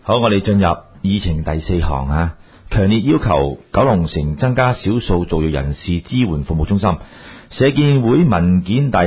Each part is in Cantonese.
好，我哋進入議程第4項啊，強烈要求九龍城增加少數族裔人士支援服務中心。社建會文件第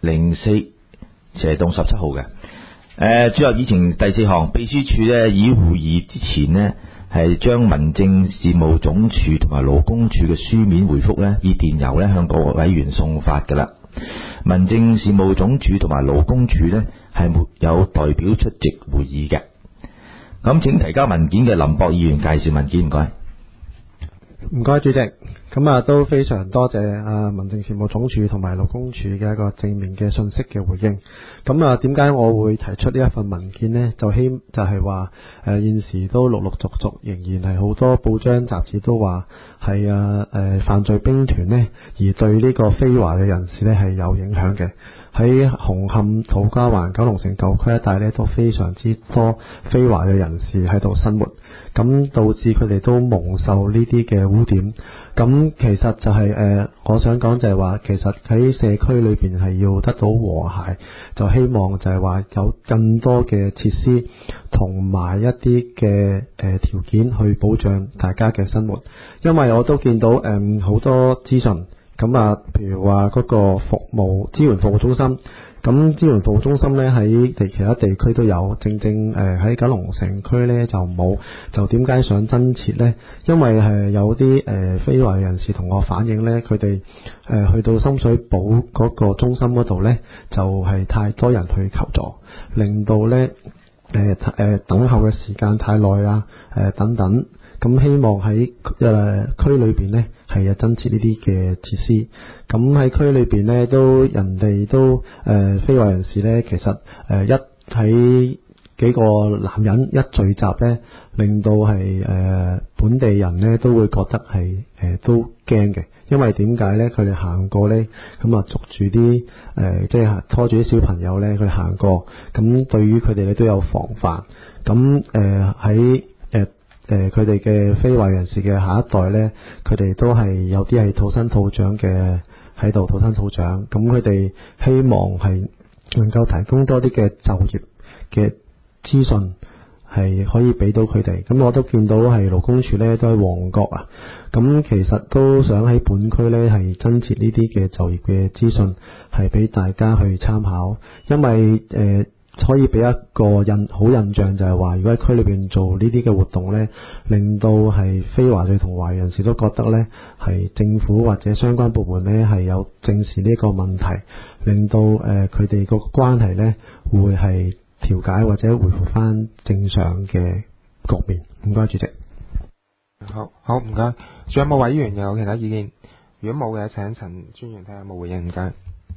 04/17號嘅。進入議程第4項，秘書處呢以會議之前呢係將民政事務總署同埋勞工處嘅書面回覆呢以電郵呢向各位委員送發㗎啦。民政事務總署同埋勞工處呢係沒有代表出席會議嘅。咁請提交文件嘅林博議員介紹文件，唔該。 唔該，主席。咁都非常多謝民政事務總署同埋勞工處嘅一個正面嘅信息嘅回應。咁點解我會提出呢一份文件呢？就係話現時都陸陸續續仍然係好多報章雜誌都話係犯罪兵團呢，而對呢個非華嘅人士呢係有影響嘅。喺紅磡、土瓜灣、九龍城舊區一帶呢，都非常之多非華嘅人士喺度生活，咁導致佢哋都蒙受呢啲嘅污點。咁其實就係我想講就係話，其實喺社區裏邊係要得到和諧，就希望就係話有更多嘅設施同埋一啲嘅條件去保障大家嘅生活。因為我都見到好多資訊。咁譬如話嗰個支援服務中心，咁支援服務中心呢喺其他地區都有，正喺九龍城區呢就冇，就點解想增設呢？因為係有啲非華人士同我反映呢，佢哋去到深水埗嗰個中心嗰度呢，就係太多人去求助，令到呢等候嘅時間太耐啊，等等。咁希望喺區裏邊呢係增設呢啲嘅設施。咁喺區裏邊呢人哋都非華人士呢，其實一喺幾個男人一聚集呢，令到係本地人呢都會覺得係都驚嘅。因為點解呢？佢哋行過呢，咁捉住啲即係拖住啲小朋友呢，佢哋行過，咁對於佢哋呢都有防範。咁喺佢哋嘅非華人士嘅下一代呢，佢哋都係有啲係土生土長嘅喺度土生土長，咁佢哋希望係能夠提供多啲嘅就業嘅資訊，係可以俾到佢哋。咁我都見到係勞工處呢都喺旺角啊，咁其實都想喺本區呢係增設呢啲嘅就業嘅資訊，係俾大家去參考。因為可以俾一個好印象就係話，如果喺區裏邊做呢啲嘅活動呢，令到係非華裔同華裔人士都覺得呢係政府或者相關部門呢係有正視呢個問題，令到佢哋個關係呢會係調解或者回復翻正常嘅局面。唔該，主席。 好，唔該。仲有冇委員有其他意見？如果冇嘅，請陳專員睇下有冇回應。唔該。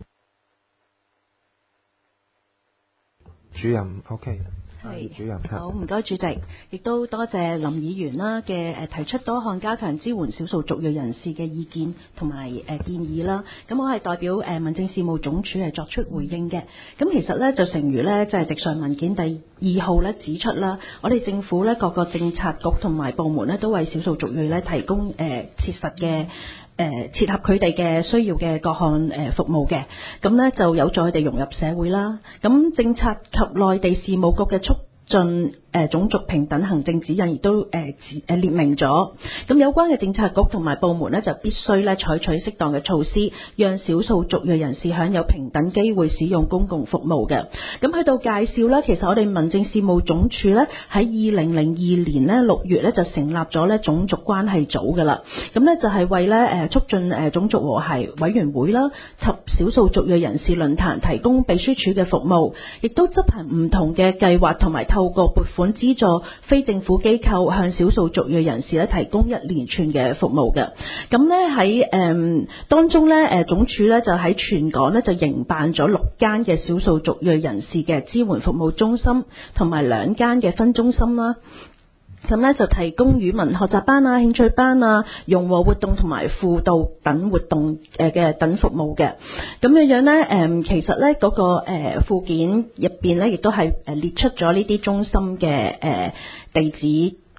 主任 ，OK， 係主任。 好，唔該主席，亦都多謝林議員啦嘅提出多項加強支援少數族裔人士嘅意見同埋建議啦。咁我係代表民政事務總署係作出回應嘅。咁其實呢，就誠如呢，就係直上文件第2號呢指出啦，我哋政府呢各個政策局同埋部門呢都為少數族裔呢提供切實嘅切合佢哋嘅需要嘅各項服務嘅，咁呢就有助佢哋融入社會啦。咁政策及內地事務局嘅促進種族平等行政指引亦都列明咗，咁有關嘅政策局同埋部門呢，就必須咧採取適當嘅措施，讓少數族裔人士享有平等機會使用公共服務嘅。咁去到介紹啦，其實我哋民政事務總署呢，喺2002年呢6月呢，就成立咗呢種族關係組噶啦，咁呢，就係為呢促進種族和諧委員會啦及少數族裔人士論壇提供秘書處嘅服務，亦都執行唔同嘅計劃同埋透過撥款資助非政府機構向少數族裔人士咧提供一連串嘅服務嘅。咁咧喺當中咧總署咧就喺全港咧就營辦咗6間嘅少數族裔人士嘅支援服務中心，同埋2間嘅分中心啦。咁咧就提供語文學習班啊、興趣班啊、融合活動同埋輔導等活動嘅等服務嘅。咁樣咧其實咧嗰個附件入邊咧亦都係列出咗呢啲中心嘅地址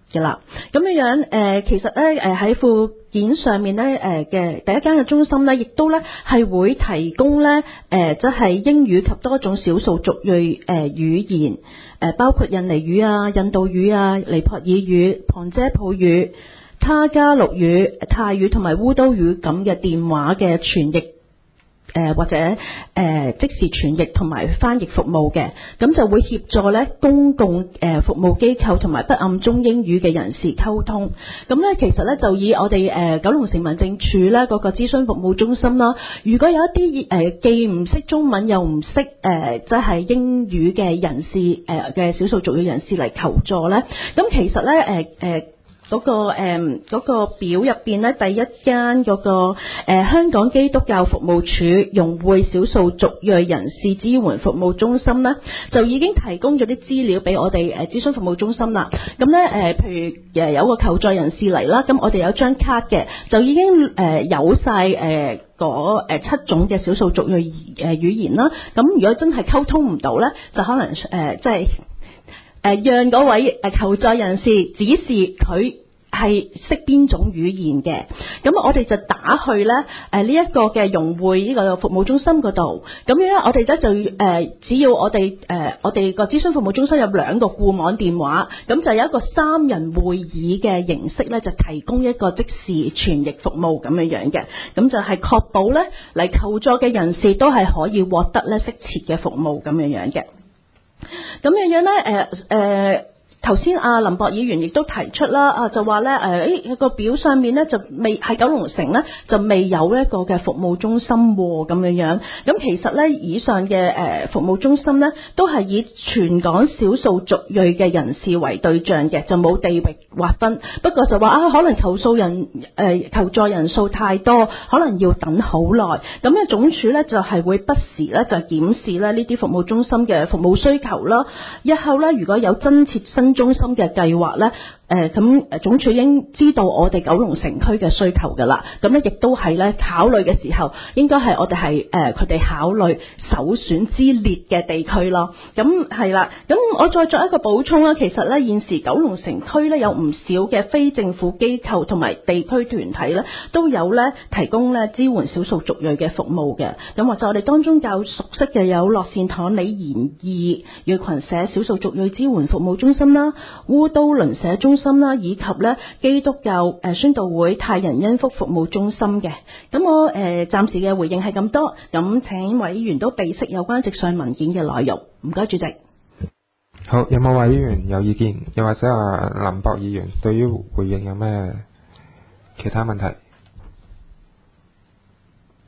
嘅啦。咁樣樣其實咧喺附件上面咧嘅第一間嘅中心咧，亦都咧係會提供咧即係英語及多種少數族裔語言包括印尼語啊、印度語啊、尼泊爾語、旁遮普語、他加祿語、泰語同埋烏都語咁嘅電話嘅傳譯。或者即時傳譯同埋翻譯服務嘅，咁就會協助咧公共服務機構同埋不諳中英語嘅人士溝通。咁咧其實咧就以我哋九龍城民政處咧嗰個諮詢服務中心啦，如果有一啲既唔識中文又唔識即係英語嘅人士嘅少數族裔人士嚟求助咧，咁其實咧嗰個表入邊咧，第一間嗰個香港基督教服務處融會少數族裔人士支援服務中心咧，就已經提供咗啲資料俾我哋諮詢服務中心啦。咁咧譬如有個求助人士嚟啦，咁我哋有張卡嘅，就已經有晒嗰7種嘅少數族裔語言啦。咁如果真係溝通唔到咧，就可能即係讓嗰位求助人士指示佢係識邊種語言嘅，咁我哋就打去咧呢一個嘅融會呢個服務中心嗰度，咁樣我哋咧就只要我哋個諮詢服務中心有2個固網電話，咁就有一個3人會議嘅形式咧，就提供一個即時傳譯服務咁樣嘅，咁就係確保咧嚟求助嘅人士都係可以獲得咧適切嘅服務咁樣嘅。咁樣咧頭先阿林博議員亦都提出啦，就話咧個表上面咧就未喺九龍城咧就未有一個嘅服務中心咁樣。咁其實咧以上嘅服務中心咧都係以全港少數族裔嘅人士為對象嘅，就冇地域劃分。不過就話可能求助人數太多，可能要等好耐。咁咧總署咧就係會不時咧就檢視咧呢啲服務中心嘅服務需求啦。日後咧如果有增設新中心嘅計劃咧，咁總署已經知道我哋九龍城區嘅需求㗎啦，咁咧亦都係咧考慮嘅時候，應該係我哋係佢哋考慮首選之列嘅地區咯。咁係啦，咁我再作一個補充啦。其實咧現時九龍城區咧有唔少嘅非政府機構同埋地區團體咧都有咧提供咧支援少數族裔嘅服務嘅。咁或者我哋當中較熟悉嘅有樂善堂李賢義裔群社少數族裔支援服務中心啦、烏都鄰舍中心啦，以及咧基督教宣道會泰仁恩福服務中心嘅。咁我暫時嘅回應係咁多，咁請委員都備悉有關直上文件嘅內容。唔該，主席。 好，有冇委員有意見？又或者林博議員對於回應有咩其他問題？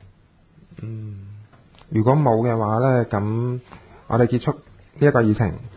如果冇嘅話咧，咁我哋結束呢一個議程。